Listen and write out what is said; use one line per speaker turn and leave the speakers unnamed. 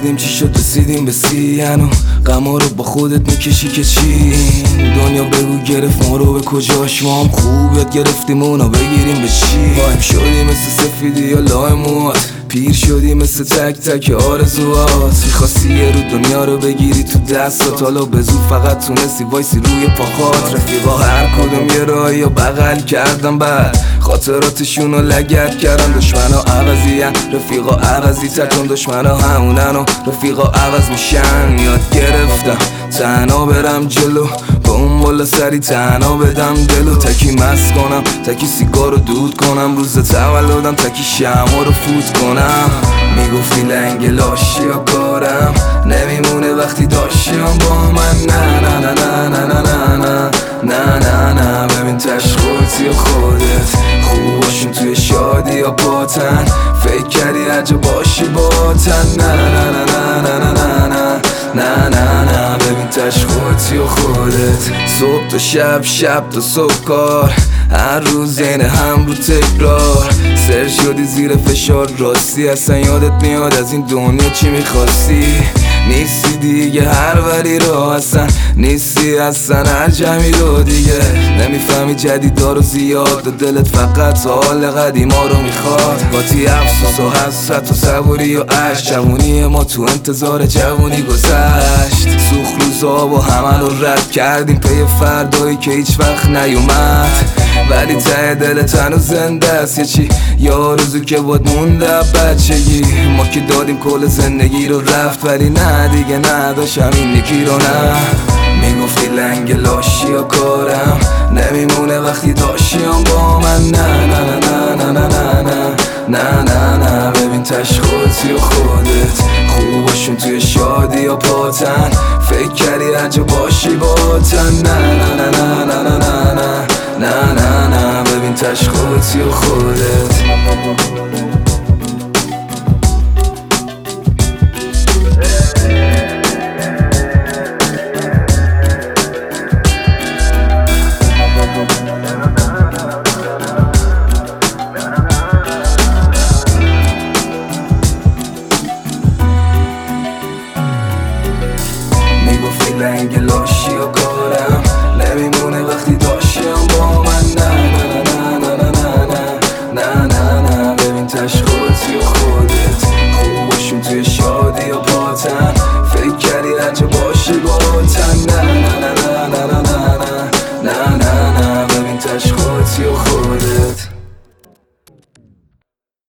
نفهمیدیم چی شد رسیدیم به سیانو غما رو با خودت میکشی که چی دنیا بگو گرفت ما رو به کجاش ما هم خوب یاد گرفتیم اونا بگیریم به چی بایم شدی مثل سفیدی یا لای موات پیر شدی مثل تک تک آرزوات میخواستی یه رو دنیا رو بگیری تو دستات حالا به زور فقط تونستی وایسی روی پاهات رفیقا هر کدوم یه راهی یا بغل کردن بعد خاطراتشون رو لگد کردن دشمنا عوضی هن رفیقا عوضی تکن دشمنا همونن و رفیقا عوض میشن یاد گرفتم تنها برم جلو با اون بالا سری تنها بدم دلو تکی مست کنم تکی سیگار رو دود کنم روز تولدم تکی شمع رو فوت کنم میگفتی لنگ لاشی یا کارم نمیمونه وقتی داشتیم با من نه نه نه نه نه نه نه نه نه نه ببین تشخوصی و خودت خوباشون توی شادی یا پاتن فکر کردی هرجا باشی باتن نه نه نه نه نه نه نه نه نه نه ببین تشخوصی و خودت صبح تا شب شب تا صبح کار هر روز این هم رو تکرار سر شدی زیر فشار راستی اصلا یادت میاد از این دنیا چی میخواستی نیستی دیگه هر ولی رو اصلا نیستی اصلا هر جمعی رو دیگه نمیفهمی جدیدا رو زیاد و دلت فقط حال قدیما رو میخواد باتی افسوس و حسرت و صبوری و عشق جوونی ما تو انتظار جوونی گذشت سوخ روزا و همه رو رد کردیم پی فردایی که هیچ وقت نیومد ولی ته دلت هنوز زنده است یه چی یا روزو که بود مونده بچگی ما که دادیم کل زندگی رو رفت ولی نه دیگه نداشت همین یکی رو نه میگفتی لنگ لاشی یا کارم نمیمونه وقتی داشتیم با من نه نه نه نه نه نه نه نه نه نه ببین تشخوصی و خودت خوباشون توی شادی یا پاتن فکر کردی هرجا باشی باتن نه نه نه نه نه نه نه نه نه نه ببین تشخوصی و خودت میگفتی لنگ لاشی و کارم نمیمونه وقتی داشتیم با من نه نه نه نه نه نه نه نه ببین تشخوصی و خودت خوباشون توی شادی و پاتن فکر کردی هرجا باشی باتن نه نه نه نه نه نه نه نه نه ببین تشخوصی و